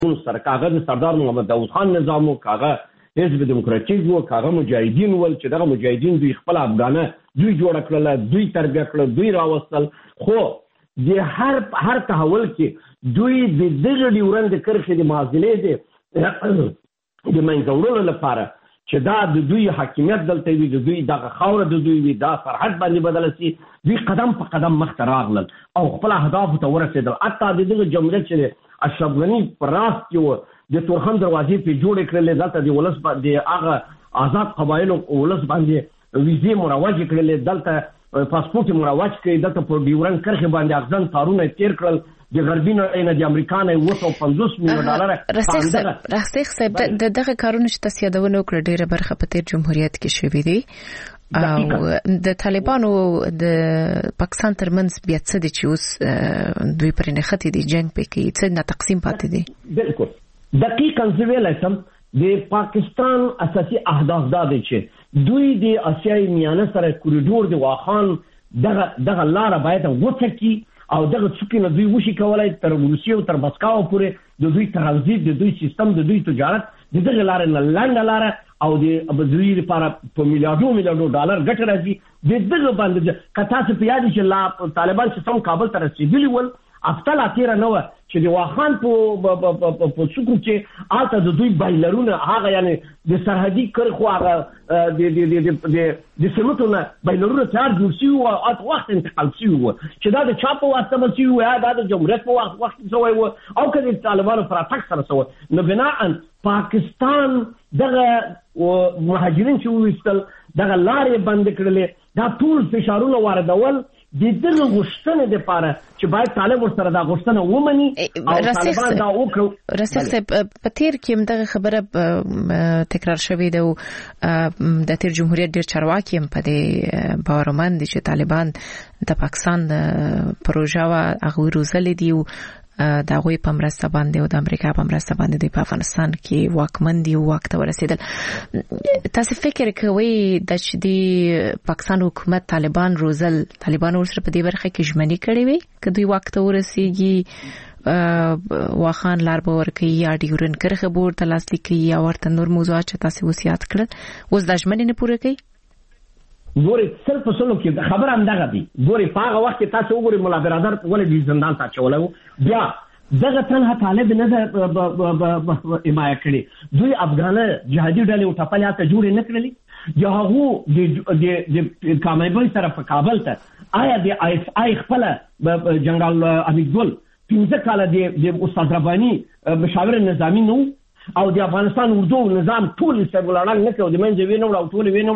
سره کاغه د سردار محمد داود خان نظام او کاغه حزب دموکراتیک او کاغه مجاهدین ول چې دغه مجاهدین دوی خپل افغانه دوی جوړ کړل دوی تربیه کړل دوی راوستل خو د هر تحول کې دوی د دغه ډیورند کرښې د معادلې د منځوړلو لپاره چې دا د دوی حاکمیت دلته وي د دوی دغه خاوره د دوی وي دا سرحد باندې بدل شي دوی قدم په قدم مخته راغلل او خپل اهدافو ته ورسېدل حتی د دغه جمهوریت چې اشرف غني پر راس کې د تورخم دروازې په جوړ کړل دلته د ولس د هغه آزاد قبایلو ولس باندې ویزې مروج کړل دلته پاسپورت مروج کړي دلته په ډیورند کرښې باندې اغزن تارونه تیر کړل د غربي نړۍ د امریکا نه $250 میلیون راسخ صاحب دغه کارونه چې تاسو یادونه وکړه ډیره برخه په تیر جمهوریت کې شوې دي او د طالبانو د پاکستان ترمنځ بیا څه دي چې اوس دوی پرې نښتې دي جنگ پکې څه نه تقسیم پاتې دي بالکل دقیقاً زویل سم د پاکستان اساسي اهداف دا دي چې دوی د اسیای میانه سره کوریډور د واخان دغه لار باید وڅکي او دغه څوکې نه دوی وشي کولای تر روسیې او تر مسکو پورې د دوی ترانزیت د دوی سیستم د دوی تجارت د دغه لارې نه لنډه لاره او د دوی لپاره په میلیارډو ډالر ګټه راځي د دغه باندې کتا څه پیاده چې طالبان چې څوم کابل ته رسیدلی ول افتل اتیره نو چې د واخان په څوکو کې آلته د دوی بایلرونه هغه یعنی د سرحدي کرخو هغه د سمتونه بایلرونه تیار جوړ شي او ات وخت انتقال شي چې دا د چاپو واسطه بل شي یا د جمهوریت په وخت سوی او کله طالبانو پر اتاک سره سوی نو بناء پاکستان دغه مهاجرین چې وستل دغه لارې بند کړلې دا ټول فشارونه واردول د دغه غوښتنې لپاره چې باید طالب ورسره دا غوښتنه ومني او طالبان دا وکړو راسخ صاحب په تیر کې دغه خبره تکرار شوې ده د تیر جمهوریت ډېر چارواکي هم په دې باورمند دي چې طالبان د پاکستان پروژه وا هغه روزلې دي دا غوي په مرسته باندې او د امریکا په مرسته باندې د افغانستان کې واکمن دي او وخت ورسېدل تاسو فکر کوئ د چې د پاکستان حکومت طالبان ورسره په دې برخه کې ژمنې کړې وي چې دوی وخت ورسېږي واخان لار به ورکوي یا ډیورند کرښه به ورته لاسلیک کوي یا ورته نور موضوعات چې تاسو وصیت کړل اوس دا ژمنې نه پوره کوي ګوري صرف سلو کې خبر هم دغه دی ګوري په هغه وخت کې تاسو وګورئ مولا برادر ولې د زندان ته چولو بیا دغه تنها طالب نه حمایت کړي دوی افغانه جهادي ډلې او ټپلیاته جوړې نه کړلې یا هغه د کامیابی سره په کابل ته آیا د آی خپل جنرال حمید ګل 15 کال د استاد رباني مشاور نظامی نو او د افغانستان اردو نظام ټول سرګلړنګ نه کوي د منځ وینو او ټول وینو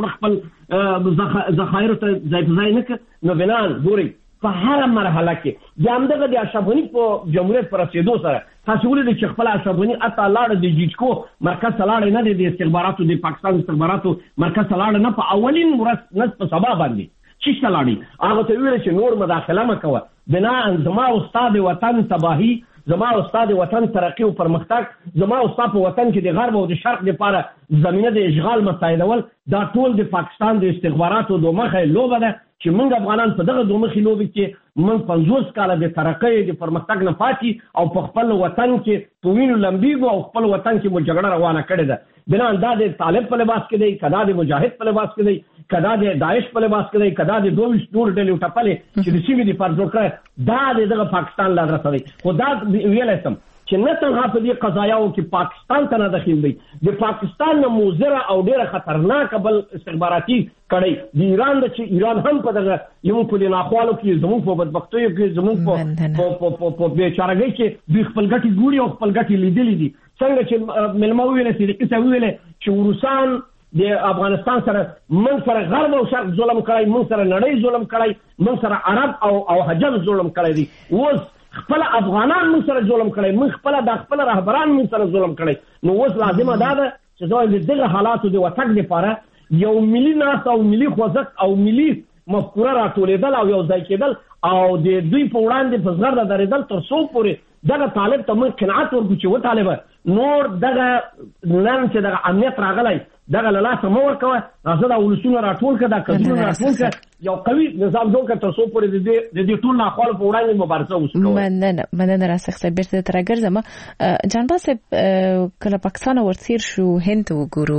خپل ذخایر ته ځای په ځای نه کوي نو بلان ګوري په هر مرحله کې د همدغه د اشرف غني په جمهوریت پر رسیدو سره تاسو ولې چې خپل اشرف غني اته لاړ د جیجکو مرکز لاړ نه د استخباراتو د پاکستان استخباراتو مرکز لاړ نه په اولین ورځ نه په سبا باندې چې لاړی هغه ته ویل چې نور مداخله مکوه بنا زما استاد وطن تباہی زما استاد وطن ترقی او پرمختګ زما استاد په وطن کې د غرب او د شرق لپاره زمينه د اشغال مسایدول دا ټول د پاکستان د استخباراتو دوه مخه لوبه ده چې موږ افغانان په دغه دوه مخې لوبه کې موږ 50 کال د ترقی د پرمختګ نه پاتې او په خپل وطن کې په وینو لمبیږو او خپل وطن کې مو جګړه روانه کړې ده بنا دا د طالب په لباس کې دی کدا د مجاهد په لباس کې دی کدا د داعش په لباس کې دی کدا د 22 نور ډلې ټپلې چې د سیمې د فرض وکړه دا دغه پاکستان لا رسوي خدا ویل سم چې نه څنګه په دې قضایاو کې پاکستان ته نه داخل دی د پاکستان نه موزره او ډیره خطرناک بل استخباراتي کړي د ایران د چې ایران هم په دغه یو په لناخوالو کې زموږ په بدبختیو کې زموږ په بیچارهګۍ کې د خپل ګټي ګوري او خپل ګټي لیدلې دي څنګه چې ملما ویل چې ویل چې روسان د افغانستان سره من سره غرب او شرق ظلم کړی من سره نړۍ ظلم کړی من سره عرب او حجاز ظلم کړی دي اوس خپل افغانان من سره ظلم کړی من خپل د خپل رهبران من سره ظلم کړی نو اوس لازمه ده چې دوی دغه حالاتو د وټک لپاره یو ملي ناس او ملي خوځښت او ملي مفکوره راټولېدل او یو ځای کېدل او د دوی په وړاندې په زغرده درېدل تر څو پورې دغه طالب ته موږ قناعت ورکړو چې و طالبه نور دغه نن چې دغه امنیت راغلی دغه له لاسه مه ورکوه، راځه دا ولسونه راټول کړه، دا کډونه راټول کړه، یو قوي نظام جوړ کړه تر څو پورې د دې ټول ناخوالو په وړاندې مبارزه وشي. مننه راسخ صاحب، بیرته تر راګرځم. جانباز صاحب کله پاکستان ورتیر شو هند وګورو،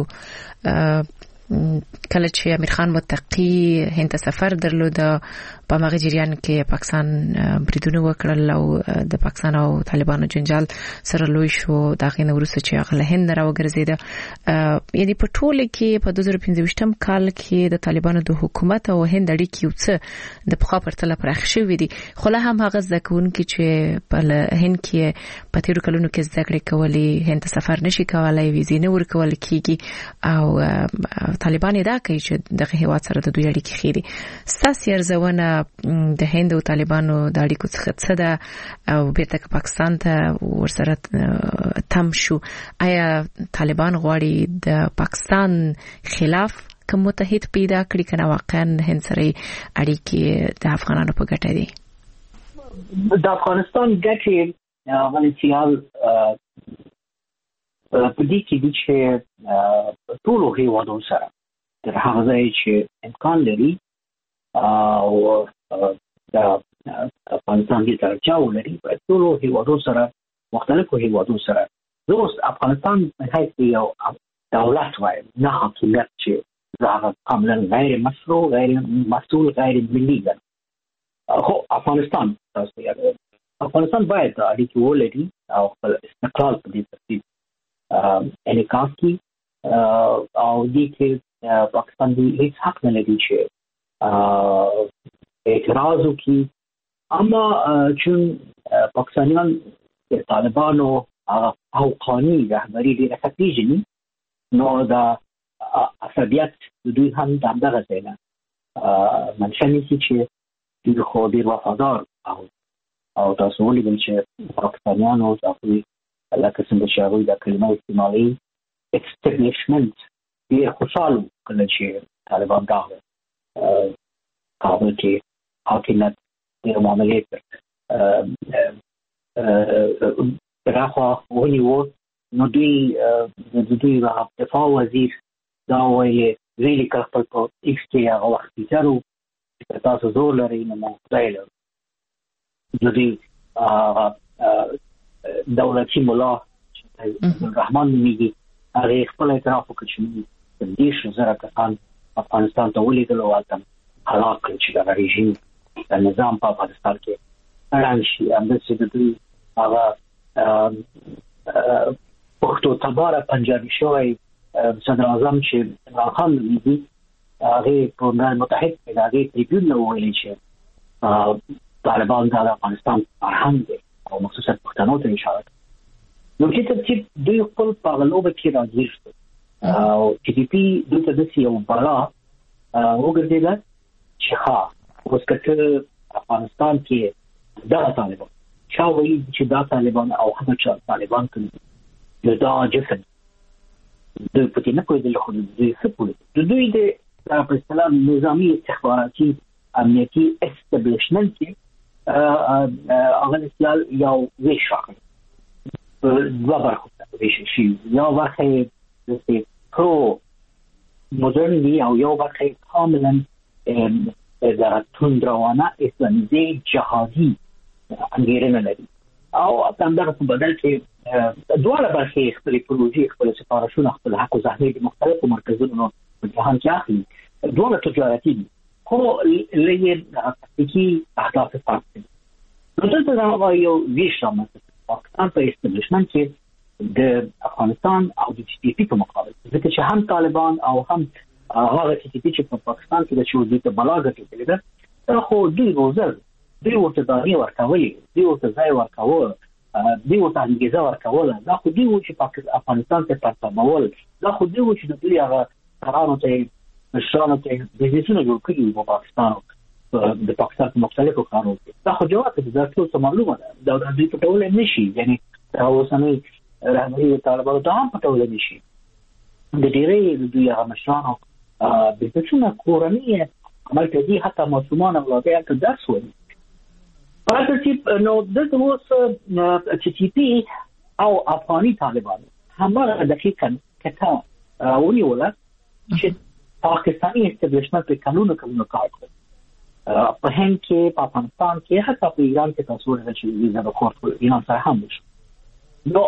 کله چې امیر خان متقی هند ته سفر درلود په هغه جریان کې پاکستان بریدونه وکړل او د پاکستان او طالبانو جنجال سره لوی شو. دا غي نورسته چې هغه هند راوګرځید. یعنی په ټوله کې په 2015م کال کې د طالبانو د حکومت او هند اړیکې یو څه د پخوا پرتله پراخ شوې دي، خو له هم هغه ځکهونکي چې په هند کې په تیرو کلونو کې زده کړې کولې هند ته سفر نشي کولای، ویزې نه ورکول کیږي او طالبان دا کوي چې دغه هیواد سره د دوی اړیکې خېري. ساسي ارزونه د هند او طالبانو د اړیکو څخه څه ده او بیرته پاکستان ته ورسره تم شو؟ آیا طالبان غواړي د پاکستان خلاف کوم متحد پیدا کړي کنه واقعا هند سره اړیکې د افغانانو په ګټه دي؟ د افغانستان ګټې غوښتل په دې کې چې ټول هیوادونو سره تر هغه ځای چې امکان لري او د افغانستان د ترجاو لري په ټول هیوادونو سره مختلفو هیوادونو سره دوست افغانستان هیڅ یو دولت وای نه حکومت چې هغه کاملا غیر مشروع، غیر مسؤل، غیر ملي ده. خو افغانستان تاسو یې افغانستان باید اړیکې ولري او خپل استقلال په دې ترتیب انعکاس کی او دې کې پاکستان دې هیڅ حق نه لري چې اعتراض وکړي. اما چون پاکستانیان د طالبانو حقاني رهبري ډېره ښه پېژني، نو دا عصبیت د دوی هم دغه ځای نه منشأ نیسي چې دوی خو ډېر وفادار او تاسو ولیدل چې پاکستانیانو هغوی لکه څنګه چې هغوی دا کلمه استعمالوي اکسټبلیشمنټ ډېر خوشحاله کله چې طالبان راغلل کابل کې حاکمیت ډېر معاملې پراخه ونیو. نو دوی د دوی دفاع وزیر دا وایي ویلي کړ خپل په ایکس کې هغه وخت پیچارو چې تاسو زور لرئ نو موږ خدای لرو. د دوی دولتي ملا عبدالرحمن نومیږي هغه خپل اعتراف وکړ چې 10,000 کسان افغانستان ته ولیږل او هلته هلاک کړل چې دغه رژیم د نظام په افغانستان کې ړنګ شي. همداسې د دوی هغه پښتو تباره پنجابي شوی صدر اعظم چې عمران خان نومیږي هغې په ملل متحد کې د هغې تریبیون نه وویلي چې طالبان دا د افغانستان فرهنګ دی او مخصوصا پښتنو ته اشاره کوي. نو چې ترتیب دوی خپل په هغه لوبه کې راګیر شول او ټي ټي پي دوی ته داسې یو بلا وګرځېده چې ښه اوس که ته افغانستان کې دغه طالبان چا وایي چې دا طالبان او هغه چا طالبان کوي نو دا جسد دوی په دې نه پوهېدل، خو دوی څه پوهېدل؟ د دوی د په اصطلاح نظامي استخباراتي امنیتي اسټبلیشمنټ کې هغه اصطلاح یو ویش راغلی دوه برخو ته ویشل شي. یو برخه یې داسې پرو مدرن دي او یو برخه یې کاملا دغه توندروانه اسلامیزې جهادي انګېرنه لري او همدغه په بدل کې دواړه برخې خپلې پروژې، خپل سفارشونه، خپل حق و زحمې د مختلفو مرکزونو په جهان کې اخلي. دواړه تجارتي دي خو لږ تکتیکي اهداف فرق دي. نو دلته دا یو ویش رامنځته پاکستان په اسټبلیشمنټ کې د افغانستان او د ټي ټي پي په مقابل، ځکه چې هم طالبان او هم هغه ټي ټي پي چې په پاکستان کې د شوزي ته بلا ګټلې ده خو دوی روزل دوی ورته داغي ورکولې، دوی ورته ځای ورکول، دوی ورته انګیزه ورکول. دا خو دوی و چې افغانستان ته پرتابول، دا خو دوی و چې د دوی هغه قرارو ته مشرانو ته بزنسونه جوړ کړي په پاکستان د پاکستان په مختلفو ښارونو کې. دا خو جواب دی، دا ټول څه معلومه ده. دا دوی پټولی نه شي، یعنې اوسنۍ رهبري د طالبانو ته هم پټولی نه شي. د ډېرۍ د دوی هغه مشرانو بزنسونه کورني عمل کوي، حتی ماشومان اولادې هلته درس وایي. په هر ترتیب نو دلته اوس ټي ټي پي او افغاني طالبانو هماغه دقیقاً کته ونیوله چې پاکستاني استبلیشمنت په قانون کار کوي په هند کې په افغانستان کې حتی په ایران کې تاسو ورته چې ویزا د کورټ ایران سره هم وشو. نو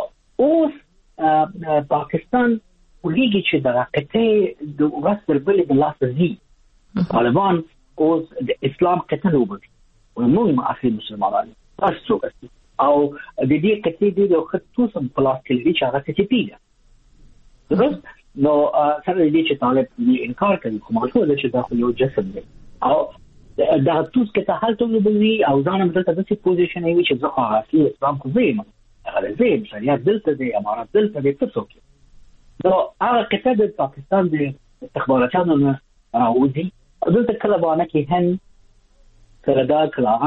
اوس پاکستان ولګي چې د راکټې د ورسره بل د لاس زی طالبان اوس د اسلام کتنه وبدي ونوم اخر مسلمانان تاسو او د دې کتې د خصوصا پلاس کې چې هغه څه پیډه درست. نو سره دې چې طالب انکار کوي کومه څه چې دا خو یو جسم دی او دا توس کې ته حالت وبوي او ځان دلته د څه پوزیشن وي چې زه خو اصلي اسلام کو زیم هغه زیم شریعت دلته دی امارات دلته دی څه څوک. نو هغه کته د پاکستان د استخباراتو نه راوځي دلته کله باندې کې هند کله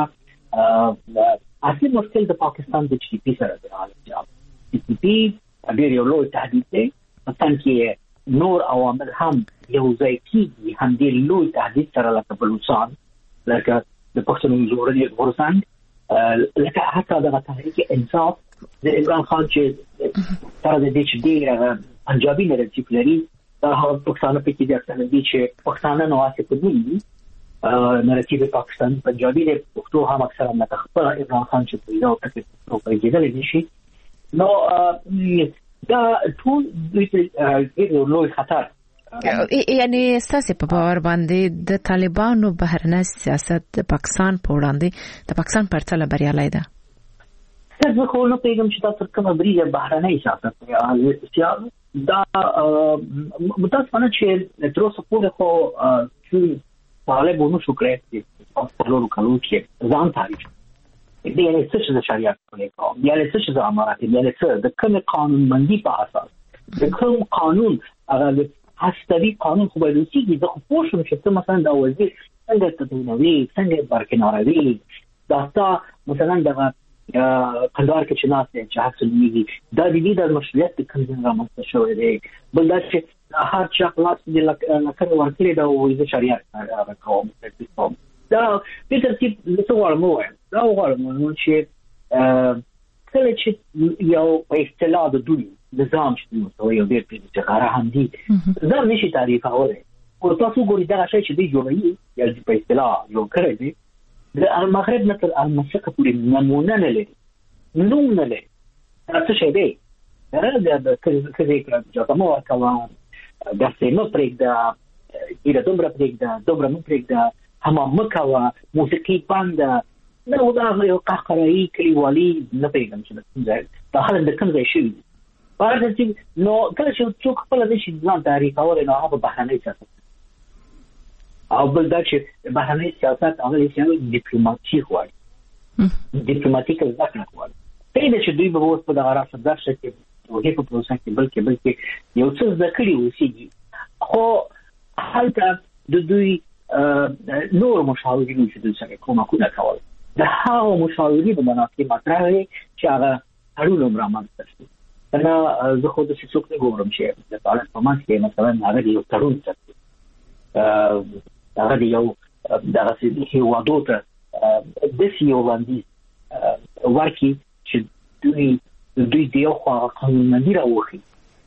کله اصلي مشکل د پاکستان د جی پی سره دی. جی پی ډېر یو لوی تهدید دی مثلا کې نور عوامل هم یو ځای کېږي هم دې لوی تهدید سره لکه بلوچستان لکه د پښتون زوري ورسان لکه حتی د تحریک انصاف د عمران خان چې تر دې چې ډېر پنجابي نریټیو لري دا هغه پښتانه په کې د اصل دي چې پښتانه نو واسه په دې نریټیو پاکستان پنجابي د پښتو هم اکثره نه خبره عمران خان چې په یو ټکي په کې دي شي. نو دا ټول د لوی خطر یعنی ستاسو په باور باندې د طالبانو بهرنی سیاست د پاکستان په وړاندې د پاکستان پرتله بریالي ده. زه خو نو پیغام چې تاسو کومه بریده بهرنی سیاست دا متاسفانه چې تر اوسه پورې خو چې طالبانو شو کړی په ټولو کلو کې ځان تعریف دي یعنی څه چې شریعت کوي یا څه چې امارات یا څه د کوم قانون بندي په اساس د کوم قانون هغه هستوي قانون خو باید وسیږي. زه خو پوه شم چې مثلا دا وزیر څنګه تدوینوي څنګه برکناروي دا تا مثلا دغه قندار کې چې ناس چې حاصل میږي دا د دې د مسؤلیت د کوم ځای رامنځته شوی دی. بل دا چې هر چا خلاص دي لکه ورکړي دا وایي شریعت کوم دا په ترتیب څه ورموه دا ورموه چې کله چې یو په اصطلاح د دوی نظام چې یو ډېر په څه هم دي دا نشي تعریف اوله او تاسو ګورئ دا شی چې دی جوړوي یا په اصطلاح یو کړی دی د المغرب نه تر المشرق پورې نمونه نه لري نوم نه لري څه شی دی دا کله چې مو ورکوه د سیمه پرېږده ایره دومره پرېږده دومره مو پرېږده همام مکوه موسیقي بند نو دا یو قهقرایي کلیوالي نه پیغام چې دا خلک د کوم ځای شوي پاره چې نو کله چې څوک خپل د شي ځان تعریف اوري نو هغه بهرنی سیاست او بل دا چې بهرنی سیاست هغه چې ډیپلوماسي غواړي ډیپلوماټیک ځواک غواړي ته چې دوی به اوس په دغه راځي د شکل او هیڅ پروسه کې بلکې یو څه ذکرې وسیږي خو حالته د دوی نور مشاورین چې دوی سره کومه کول د هغه مشاورین په مناسبه مطرح چې هغه اړول عمر رامنځته شي. انا زه خو د څوک نه ګورم چې د طالب په ماس کې مثلا هغه یو تړون څه هغه یو دغه څه هیوادو ته د سیو باندې ورکی چې دوی د یو قانونمندي راوخي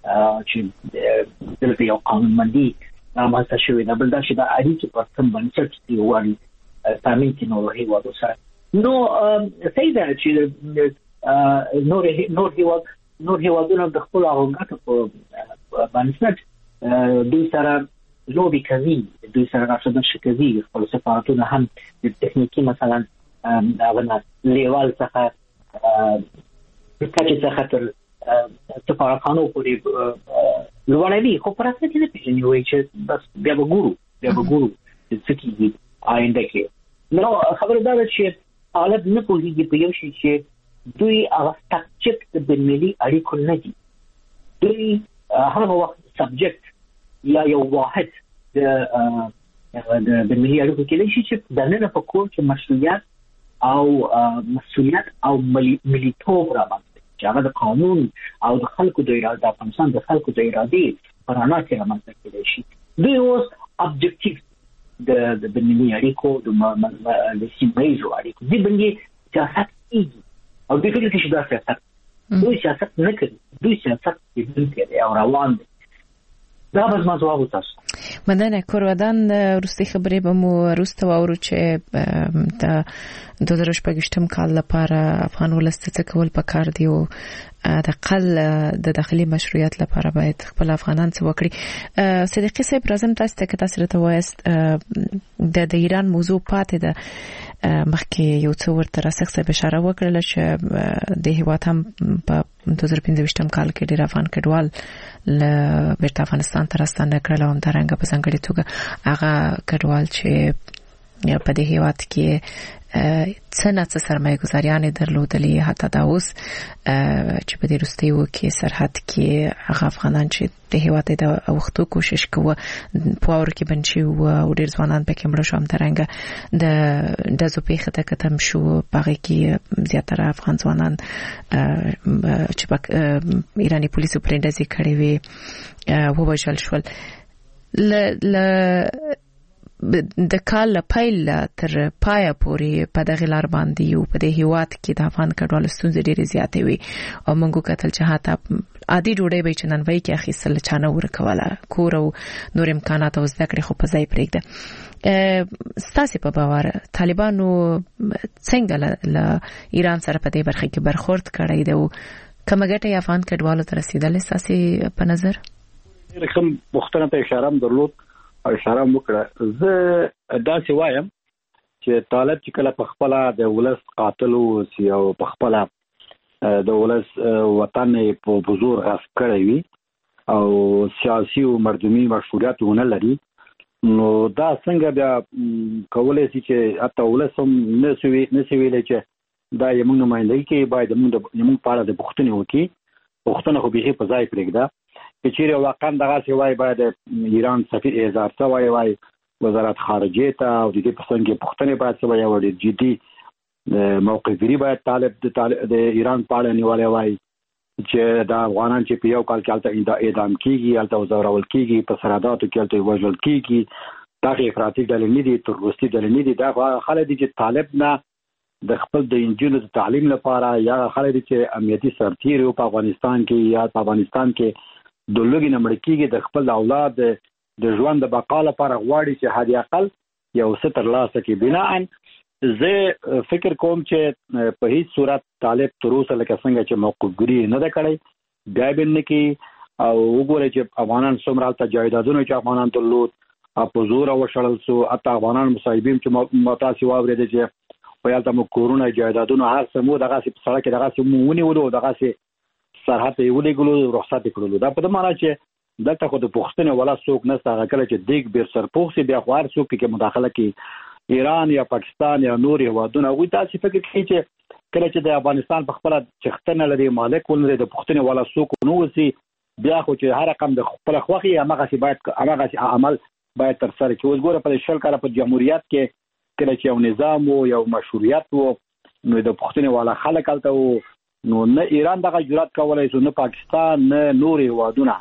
چې د یو قانونمندي رامنځته شوی دا بل دا چې د اړیکې په سم باندې چې وایي تامین کې نو هیوادو سره نو سیدا چې نور هیوادونه د خپل هغه په باندې دوی سره لوبي کوي دوی سره راځي کوي خپل سفارتونه هم د تخنیکی مثلا هغه لیوال څخه کچې څخه تر سفارتانو پورې لوړوي خو پر اساس کې نه پیژني وایي چې بس بیا به ګورو چې کیږي آینده کې نو خبردار چې حالت نه پوهیږي په یو شي چې دوی هغه سبجیکټ د ملي اړیکو نه دي دوی هغه وخت سبجیکټ یا یو واحد د ملي اړیکو کې لشي چې د نن په کور کې مسؤلیت او ملیتوب راځي چې هغه د قانون او د خلکو د اراده د افغانستان د خلکو د ارادې پرانا کې راځي کېدای شي دوی اوس ابجکټیو د ملي اړیکو د سیمایي اړیکو دي باندې سیاست کیږي او د فکر کې شدا سیاست دوی سیاست نه کوي دوی سیاست کوي او روان دي دا به زما ځواب تاسو. مننه. کورودان وروستي خبرې به مو وروسته واورو چې د 2018 کال لپاره افغان ولس څه کول پکار دی او د قل د داخلي مشروعیت لپاره باید خپل افغانان څه وکړي. صدیقي صاحب راځم تاسو ته که تاسو ته وایست د ایران موضوع پاتې ده مخکې یو څه ورته راسخ صاحب اشاره وکړله چې د هیواد هم په 2015 کال کې ډېر افغان کډوال له بیرته افغانستان ته راستنه کړل او همدارنګه په ځانګړې توګه هغه کډوال چې په دې هیواد کې څه نه څه سرمایه ګزاریانې درلودلې حتی دا اوس چې په دې وروستیو کې سرحد کې هغه افغانان چې د هیواد د اوختو کوشش کوي په اور کې بنشي او ډېر ځوانان پکې مړ شو همدارنګه د زوپېخه ته کتم شو پغې کې زیاتره افغان ځوانان چې ایرانی پولیسو پرېندازي کړې وي ووژل شول. د کال پیل تر پای پورې په دغه لار باندې یو په دې هیواد کې د افغان کډوالو ستونزې ډېرې زیاتې وي او موږ کتل چې حتی عادي ډوډۍ به چې نن وای کې اخیستل چانه ورکوله کور او نور امکانات او زده کړې خو په ځای پرېږده. ستاسو په باور طالبانو څنګه له ایران سره په دې برخه کې برخورد کړی دی او کومه ګټه افغان کډوالو ته رسیدلې ستاسو په نظر؟ کوم مختلف اشاره هم درلود او اشاره وکړه. زه داسې وایم چې طالب چې کله په خپل د ولس قاتل او په خپل د ولس وطن په بزرګ غصب کړی وي او سیاسي او مردمي مشروعیت ونه لري نو دا څنګه بیا کولای شي چې حتی ولس هم نسوي ویلي چې دا یمن نمائندګي کې باید موږ په اړه د پوښتنې وکړي. پوښتنه خو به په ځای پرېږده چې چیرې واقعا دغه څه وای باید ایران سفیر اظهار څه وای وزارت خارجه ته او د دې په څنګه پوښتنه باید څه وای ورته جدي موقف لري باید طالب د ایران په اړه نیولای وای چې دا افغانان چې په یو کال کې الته اعدام کیږي الته وزورول کیږي په سرحداتو کې الته وژل کیږي دا افراطي ډلې نه دي تروریستي ډلې نه دي. دا خلک دي چې طالب نه د خپل د انجونو د تعلیم لپاره یا خلک دي چې امنیتي سرتیر په افغانستان کې یا په افغانستان کې د لوګي نمبر کېږي د خپل اولاد د ژوند د بقا لپاره غواړي چې هدي اقل یو څه ترلاسه کړي. بناءً زه فکر کوم چې په هیڅ صورت طالب تر اوسه لکه څنګه چې موقفګری نه ده کړی بیا به نه کې او وګورئ چې افغانان څومره الته جایدادونه چې افغانان درلود په زور وشړل سو اته افغانان مصاحبین چې متاسي واورېدل چې په یالته مو کورونه جایدادونه هر څه مو دغه سړک دغه څه مو ونیولو دغه څه سرحد یې ولګلو رخصت کړلو. دا په دې معنی چې دلته خو د پښتنه ولا څوک نه ستاره کله چې دیګ بیر سرپوخسي بیا خوار څوک کې مداخله کوي ایران یا پاکستان یا نور هیوادونه وي. تاسو فکر کوئ چې کله چې د افغانستان په خپل چختنه لري مالک ولري د پښتنه ولا څوک نو وسی بیا خو چې هر رقم د خپل خوخي هغه سی باید هغه عمل باید تر سره کې وګوره په شل کال په جمهوریت کې کله چې یو نظام او یو مشروعیت وو نو د پښتنه ولا خلک الته نو نه ایران دغه جرأت کولای شو نه پاکستان نه نور هیوادونه.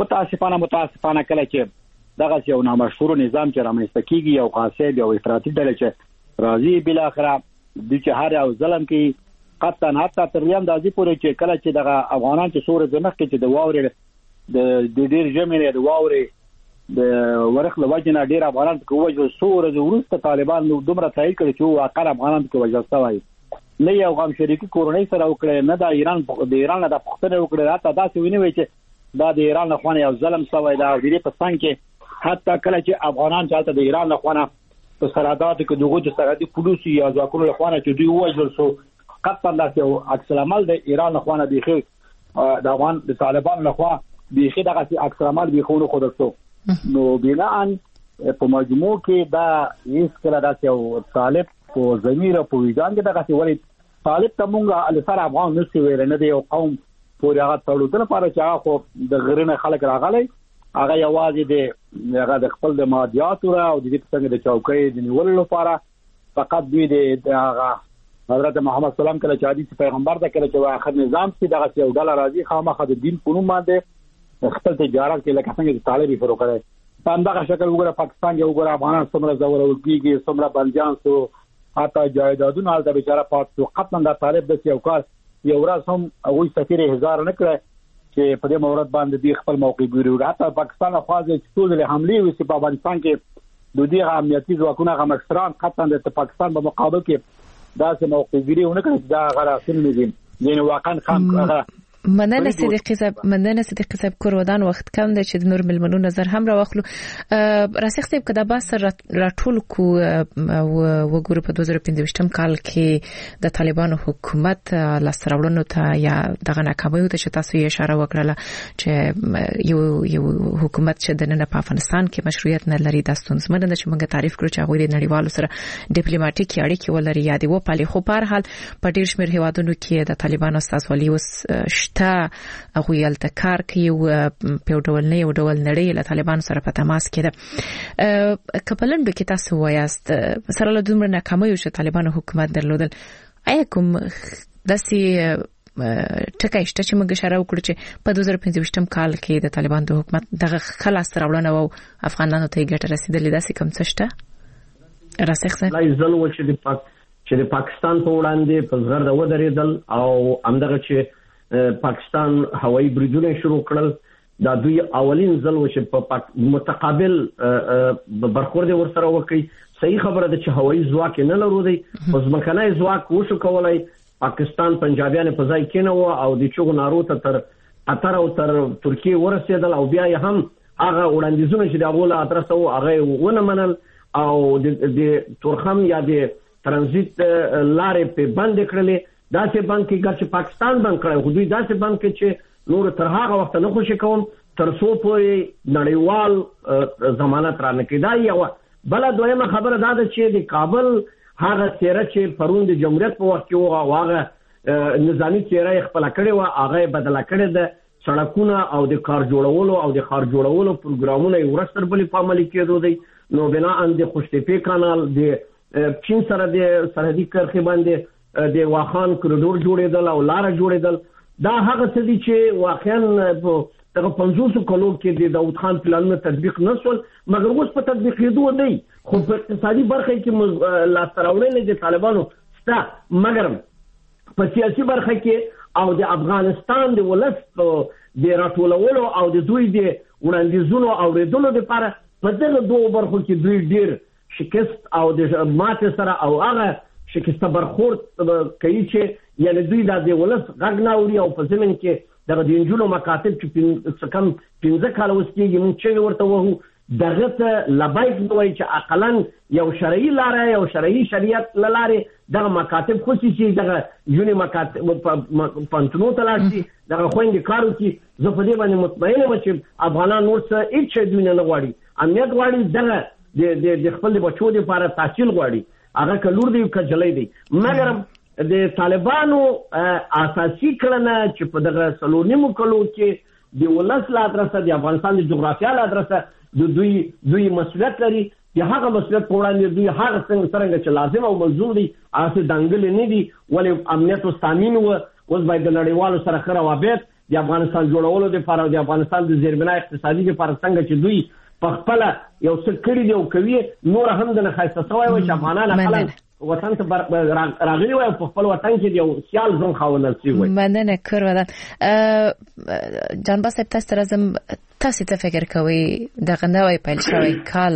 متاسفانه کله چې دغه یو نامشهور نظام چې رامنځته کیږي یو غاصب یو افراطي ډله چې راځي بل اخره د چهار او ظلم کې قطعا حتی تر یم دازي پورې چې کله چې دغه افغانان چې سورې زمخ کې چې د واورې د ډېر جمعې د واورې د ورخ لوجنه ډېر افغانان کې وجه سورې ورسته طالبان نو دومره تایید کړي چې واقعا افغانان کې وجه سوای نه یو غم شریکی کورنۍ سره وکړي نه د ایران د پښتنه وکړي راته داسې ونیوي چې دا د ایران له خوا یو ظلم سوی دا د دې په څنګ کې حتی کله چې افغانان چالت د ایران له خوا په سرحداتو کې دغه د سرحدي پولیسو یا ځواکونو له خوا چې دوی وژل شو قطعا دا یو عکس العمل د ایران له خوا نه دی د افغان د طالبان له خوا بيخي دغه عکس العمل بيخونو خود شو نو بناء په مجموع کې دا هیڅ کله دا یو طالب په ضمیر او په وجدان کې دغه ولی طالب ته مونږه الفر افغان نشي ویل نه دی یو قوم پورې هغه تړو د لپاره چې هغه د غرنه خلک راغلي هغه یوازې د هغه د خپل د مادیات او د دې څنګه د چوکۍ د نیولو لپاره فقط دوی د هغه حضرت محمد سلام کله چې حدیث پیغمبر دا کله چې اخر نظام چې دغه یو ډول راځي خامخا د دین په نوم باندې خپل تجارت کې لکه څنګه چې طالبي فرو کړي په همدغه شکل وګوره پاکستان یو وګوره افغانان څومره زورول کیږي څومره بلجان سو حتی جایدادونه حالت بیچاره پات سو قطعا د طالب د یو کار یو ورځ هم هغه سفیر هزار نه کړ چې په دې مورد باندې د خپل موقف ګوري. حتی پاکستان خواځي چې ټول حمله وسی په افغانستان کې د دې امنیتي ځواکونو غو مکسران قطعا د پاکستان په مقابل کې داسې موقف ګوري ونکړي دا غراسن دي یعنی واقعا خام هغه مننه صدیق صاحب کورودان وخت کم دی چې د نور ملمنو نظر هم راوخلو. راسخ صاحب کدا با سر راټول کو وګورو په 2015 کال کې د طالبانو حکومت لاسراوړنو ته یا دغه ناکامیو ته چې تاسو یې اشاره وکړه چې یو حکومت چې د نن په افغانستان کې مشروعیت نه لري د ستونزمن د چې موږ تعریف کړو چې هغه د نړیوالو سره ډیپلوماټیکي اړیکې ولري یا دی و پالي خو په هر حال په ډیر شمېر هیوادونو کې د طالبانو استازولي اوس تا غویل تکار کوي او په ډول نه یو ډول نړۍ له طالبان سره په تماس کې ده. کپلندو کې تاسو وایاست سره له دومره ناکامیو چې طالبانو حکومت درلودل آیا کوم داسې ټکای شته چې موږ اشاره وکړو چې په 2015 کال کې د طالبان د حکومت دغه خلاص راوړنه او افغانانو ته ګټه رسیدلې داسې کوم څه شته؟ راسخ صاحب لایزل و چې د پاکستان په وړاندې په زغرد ودرېدل او همدغه چې پاکستان هوایي بریدونه شروع کړل دا دوی اولین ځل و چې په متقابل برخورد ورسره وکړي. صحیح خبره ده چې هوایي ځواک نه لرو دی اوس ځمکنی ځواک وشو کولای. پاکستان پنجابیان په ځای کې نه و او د چغو نارو ته تر قطر او تر ترکیه ورسېدل او بیا هم هغه وړاندیزونه چې د اول ادرس او هغه ونه منل او د تورخم یا د ترانزیت لارې په بند کړلې. داسې بند کې ګرځي پاکستان بند کړی خو دوی داسې بند کې چې نور تر هغه وخت نه خوشي کوم تر څو پورې نړیوال ضمانت را نکړي. دا یو بل دویمه خبره دا ده چې د کابل هغه څیره چې پرون د جمهوریت په وخت کې هغه نظامی څیره خپل کړي و هغه بدل کړي د سړکونه او د کار جوړولو او د خار جوړولو پروګرامونه یې ورسره بلې په عمل کې دي. نو بنا ان د خوشتپې کانال د چین سره د سرحدي کرښې باندې د واخان کوریډور جوړېدل او لار جوړېدل دا هغه څه دي چې واقعا په 500 کلو کې د داوود خان پلانونه تطبیق نشول مګر اوس په تطبیق کېدو دی. خو په اقتصادي برخه کې لاسراوړنې د طالبانو ستا مګر په سیاسي برخه کې او د افغانستان د ولس د راټولولو او د دوی د وړاندیزونو او ریدلو لپاره په دغه دوه برخو کې دوی ډیر شکست او د ماته سره او هغه شکسته برخورد کوي چې یعنی دوی د ولس غږ نه اوري او په ځمن کې دغه د انجونو مکاتب چې کم 15 کال وسکیږي مونږ چې ورته وو دغه ته لبایک دوی چې عقلن یو شرعي لاره یو شرعي شریعت لاره دغه مکاتب خصوصي دغه یونی مکاتب پنځنو تلاشي دغه خويند کارو کې زه په دې باندې مطمئن یم چې افغانان نور څه هیڅ دوی نه غواړي. امنیت غواړي دغه د خپل بچو لپاره تحصیل غواړي هغه کلور دی کجلې دی مګر د طالبانو اساسي کړنه چې په دغه سلونیمو کلو کې د ولس لا ادرسه د افغانستان د جغرافیه لا ادرسه د دوی مسؤلیت لري. د هغه مسؤلیت په وړاندې دوی هغه څنګه چې لازم او ملزوم دي اساس دنګل نه دي ولې امنیت او تامین اوس باید د نړیوالو سره خره وابط د افغانستان جوړولو لپاره د افغانستان د زیربنا اقتصادي لپاره څنګه چې دوی په خپل یو څه کړی دی او کوي نور هم د خاصه سوای او چې افغانان خپل وطن ته راغلي وي په خپل وطن کې یو سیال ځون خاوندل شي وي. مننه کړو جان باسه تاسو راځم تاسو ته فکر کوئ د غنوي پیل شوی کال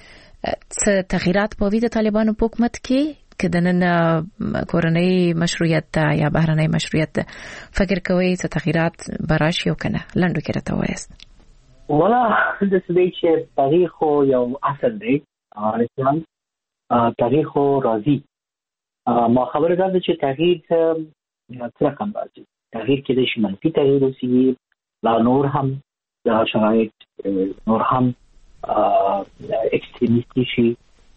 څه تغیرات په ویده طالبانو په حکومت کې کدنن کورنۍ مشروعیت یا بهرنۍ مشروعیت فکر کوئ څه تغیرات براشي او کنه لندو کې راته وایست؟ ولا د دې چې تاریخ یو اصل دی اسلام تاریخ راځي ما خبره ده چې تغییر څه رقم راځي تغییر کې د شمالي تغییر اوسېږي لا نور هم د شرایط نور هم اکستریمیسټي شي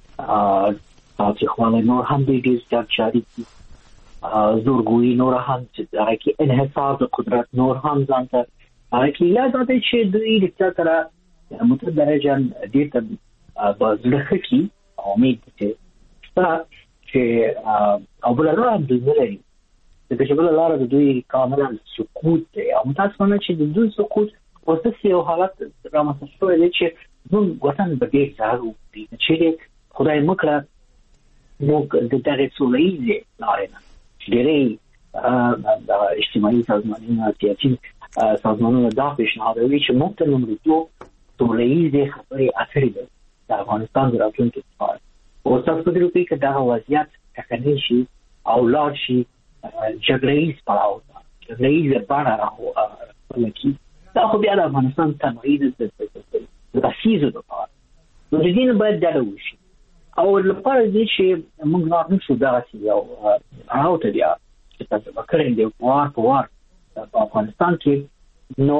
چې خواله نور هم د دې جاري زورګوي نور هم چې هغه کې انحصار د قدرت نور هم ځانته هغه لا ذاته چې دوی د سره متدرجن دې ته بازلخه کی امید چې او بل نه د دوی د چې بل لاره د دوی کاملا سقوط دی او متاسفانه چې د دوی سقوط اوسه یو حالت رامنځته شوی دی چې موږ وطن به دې ځارو دي چې خدای مکړه موږ د دغه سولېزه لاره نه ډېرې اجتماعي سازمانونه سیاسي سازمانونو دا پیشنهادوي چې موږ ته لومړیتوب سولهییزې خبرې اترې دي د افغانستان د راتلونکي لپاره. او تاسو په دې کې چې دا وضعیت ټکنی شي او لاړ شي جګړهیز پړاو ته جګړهیز بڼه راولي، دا خو بیا د افغانستان تبعیض د بسیزو لپاره نو د دې نه باید ډډه وشي. او لپاره دې چې موږ نشو دغسې یو پړاو ته بیا چې تاسو به کړی دی وار په وار په افغانستان کې نو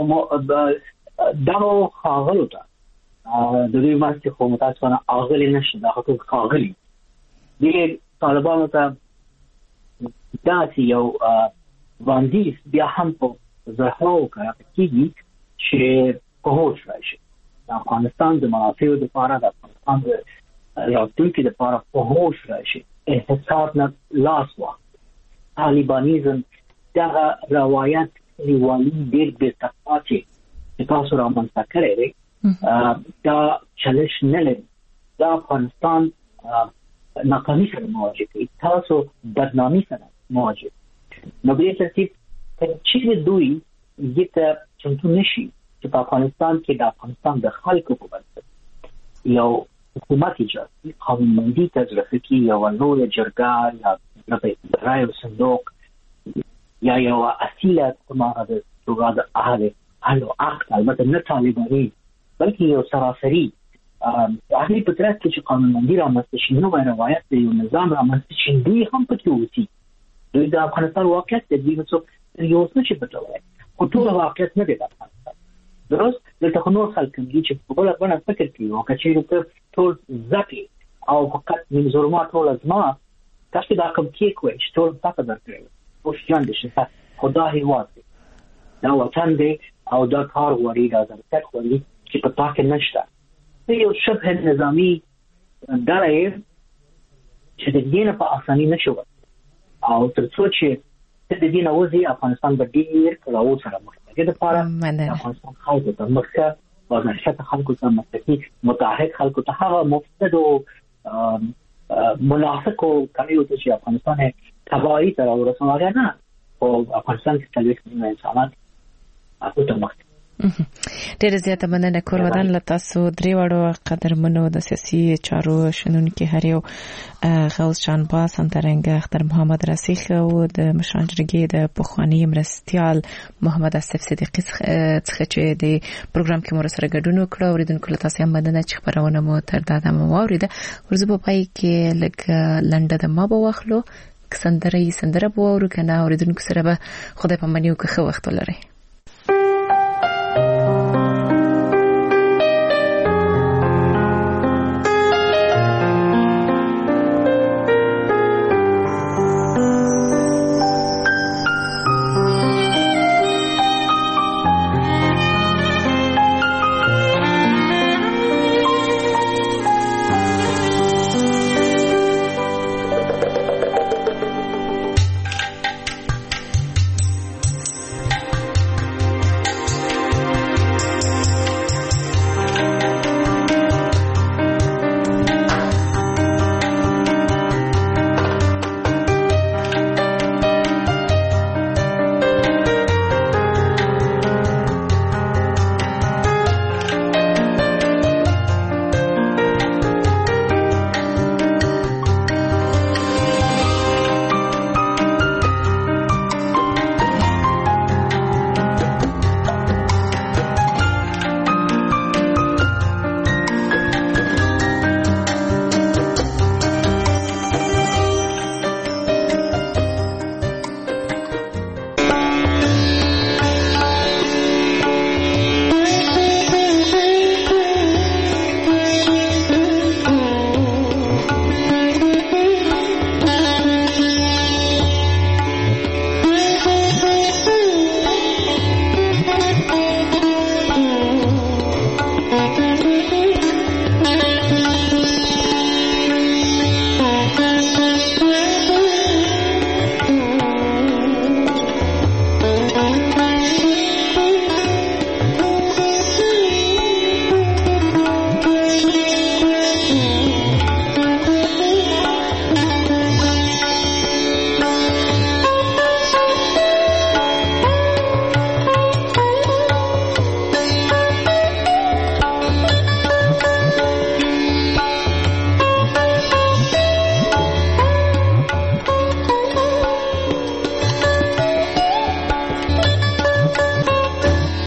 دغو ښاغلو ته د دوی مرستې خو متاسفانه اغلې نشي، دا خو ښاغلي دې طالبانو ته داسې یو وړاندیز بیا هم په زهراو کېږي چې په هوښ راشي د افغانستان د منافعو لپاره، د افغانستان د راتلونکي لپاره په هوښ راشي، احساسات نه لاس واخلي. طالبانیزم دغه روایت نیوالي ډېر بېرته پاتې چې تاسو رامنځته کړی دی دا چلش نه لري، دا افغانستان ناکامي سره مواجه کوي، تاسو بدنامي سره مواجه. نو په دې ترتیب چې دوی دې ته چمتو نشي چې په افغانستان کې د افغانستان د خلکو په بنسټ یو حکومت ایجاد کړي، قانونمندي ته ضرورت کې یو لویه جرګه یا د رایو صندوق یا یو اصیله کومه د توګه د اهل عقد، البته نه طالباني بلکې یو سراسري هغې په ترڅ کې چې قانونمندي رامنځته شي، نوی روایت د یو نظام رامنځته شي، دوی هم پکې اوسي. دوی د افغانستان واقعیت د دوی څوک یو څه چې پټوي خو ټول واقعیت نه دی د افغانستان. درست دلته خو نور خلک دي چې په بله بڼه فکر کوي او که چېرې ته ټول ځپې او فقط منظورما ټول زما کاشکې دا کوم کیک وی چې ټول تاته درکړی اوس جان دي چې خو دا هېواد دی، دا وطن دی او دا کار غواړي، دا ظرفیت غواړي چې په تا کې نشته. ته یو شبه نظامي ډله یې چې د دې نه په اساني نه شي او تر څو چې ته د دې نه وځې افغانستان به ډېر کړاو سره مخ کېږي. د لپاره افغانستان خلکو ته مخکې بازارشته خلکو ته مستقي متحد خلکو ته هغه مفسدو منافقو کمیو ته چې افغانستان تباهي ته راورسوي هغه نه او افغانستان کې 40 میلیونه انسانان هغه ته مخ. ډېر زیاته مننه کور ودان له تاسو درې واړو قدرمنو د سیاسي چارو شنونکي هر یو غوث جان باس، همدارنګه اختر محمد رسیخ او د مشران جرګې د پخواني مرستیال محمد اسف صدیقي څخه چې د پروګرام کې مو سره ګډون وکړ. اوریدونکو له تاسو هم مننه چې خبرونه مو تر دا دمه واوریده. ورځ په پای کې لږ لنډه د ما به واخلو، سندره به واورو کنه. اوریدونکو سره به خدای پاماني وکړي، ښه وخت ولرئ.